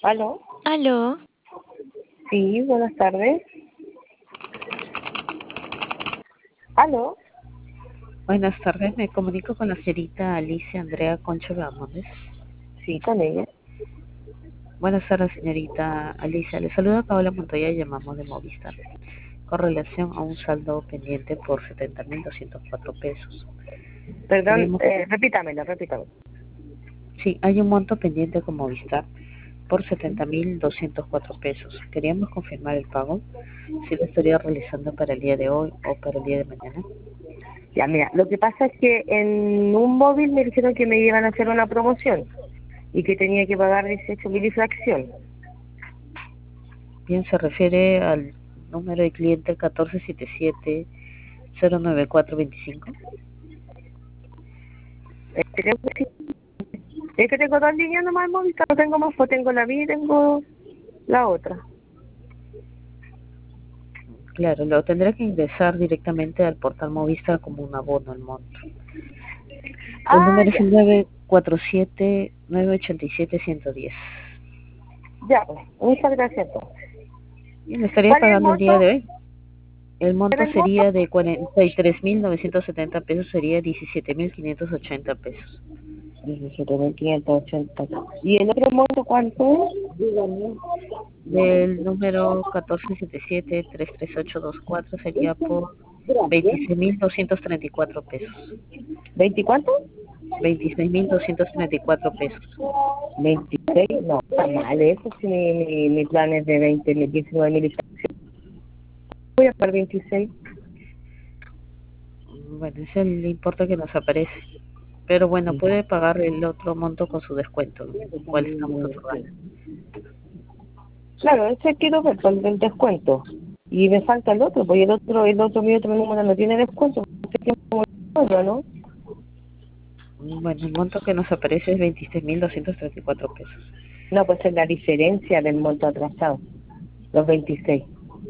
¿Aló? Aló, Sí, buenas tardes. ¿Aló? Buenas tardes, me comunico con la señorita Alicia Andrea Concha Bermúdez. Sí, con ella. Buenas tardes, señorita Alicia. Le saluda Paola Montoya y llamamos de Movistar con relación a un saldo pendiente por 70.204 pesos. Perdón, Queremos, repítamelo. sí, hay un monto pendiente con Movistar por 70.204 pesos. Queríamos confirmar el pago, si lo estaría realizando para el día de hoy o para el día de mañana. Ya, mira, lo que pasa es que en un móvil me dijeron que me iban a hacer una promoción y que tenía que pagar 18.000 y fracción. Bien, se refiere al número de cliente 1477-09425. Creo que sí. Es que tengo dos líneas nomás en móvil, no tengo más, pues tengo la mía y tengo la otra. Claro, lo tendrá que ingresar directamente al portal Movistar como un abono al monto. El Ah, número es ya, el 947-987-110. ya, pues, muchas gracias. Pues. Y me estaría ¿Cuál es el pagando el día monto? de hoy. El ¿Cuál monto es el monto? sería de 43.970 pesos, sería 17.580 pesos. 17.580. ¿Y el otro monto cuánto es? Dígame. Del número 1477-33824 sería por Gracias. 26.234 pesos. ¿20 cuánto? 26.234 pesos. 26, no, está mal eso, si mi plan es de 20.000, 19.000. Voy a pagar 26. Bueno, es el importe que nos aparece. Pero bueno, puede pagar el otro monto con su descuento, ¿no? ¿Cuál estamos otorgando? Claro, ese quiero ver con el descuento. Y me falta el otro, porque el otro mío otro número no tiene descuento. ¿No? Bueno, el monto que nos aparece es 26.234 pesos. No, pues es la diferencia del monto atrasado, los 26.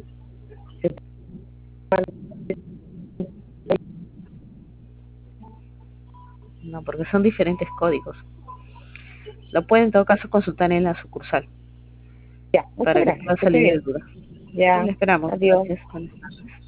No, porque son diferentes códigos. Lo puede en todo caso consultar en la sucursal Ya, muchas para que gracias, pueda que esté salir de bien. duda. Sí, Ya, le esperamos. adiós. Gracias. Buenas tardes.